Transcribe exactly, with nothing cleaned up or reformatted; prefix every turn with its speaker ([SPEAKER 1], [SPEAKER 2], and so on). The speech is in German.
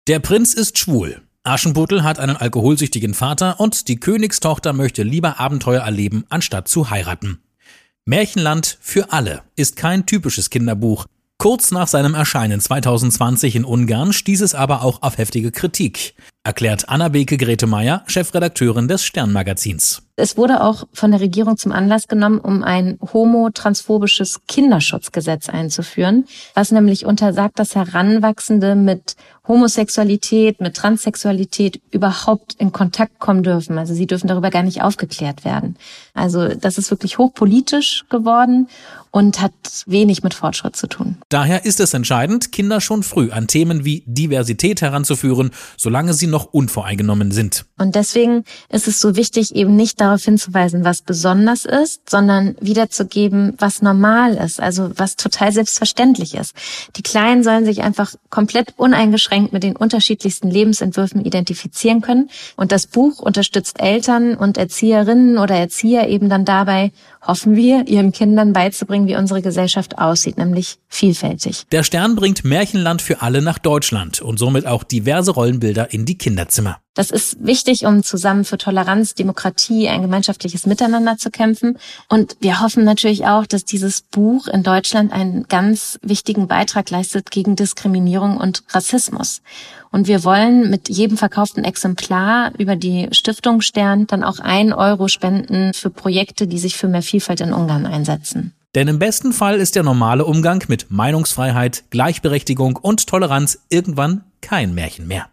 [SPEAKER 1] Der Prinz ist schwul. Aschenputtel hat einen alkoholsüchtigen Vater und die Königstochter möchte lieber Abenteuer erleben, anstatt zu heiraten. Märchenland für alle ist kein typisches Kinderbuch. Kurz nach seinem Erscheinen zwanzig zwanzig in Ungarn stieß es aber auch auf heftige Kritik, erklärt Anna-Beke Grete-Meyer, Chefredakteurin des Stern-Magazins.
[SPEAKER 2] Es wurde auch von der Regierung zum Anlass genommen, um ein homo-transphobisches Kinderschutzgesetz einzuführen, was nämlich untersagt, dass Heranwachsende mit Homosexualität, mit Transsexualität überhaupt in Kontakt kommen dürfen. Also sie dürfen darüber gar nicht aufgeklärt werden. Also das ist wirklich hochpolitisch geworden und hat wenig mit Fortschritt zu tun.
[SPEAKER 1] Daher ist es entscheidend, Kinder schon früh an Themen wie Diversität heranzuführen, solange sie noch unvoreingenommen sind.
[SPEAKER 2] Und deswegen ist es so wichtig, eben nicht darauf hinzuweisen, was besonders ist, sondern wiederzugeben, was normal ist, also was total selbstverständlich ist. Die Kleinen sollen sich einfach komplett uneingeschränkt mit den unterschiedlichsten Lebensentwürfen identifizieren können. Und das Buch unterstützt Eltern und Erzieherinnen oder Erzieher eben dann dabei, hoffen wir, ihren Kindern beizubringen, wie unsere Gesellschaft aussieht, nämlich vielfältig.
[SPEAKER 1] Der Stern bringt Märchenland für alle nach Deutschland und somit auch diverse Rollenbilder in die Kinderzimmer.
[SPEAKER 2] Das ist wichtig, um zusammen für Toleranz, Demokratie, ein gemeinschaftliches Miteinander zu kämpfen. Und wir hoffen natürlich auch, dass dieses Buch in Deutschland einen ganz wichtigen Beitrag leistet gegen Diskriminierung und Rassismus. Und wir wollen mit jedem verkauften Exemplar über die Stiftung Stern dann auch ein Euro spenden für Projekte, die sich für mehr Vielfalt in Ungarn einsetzen.
[SPEAKER 1] Denn im besten Fall ist der normale Umgang mit Meinungsfreiheit, Gleichberechtigung und Toleranz irgendwann kein Märchen mehr.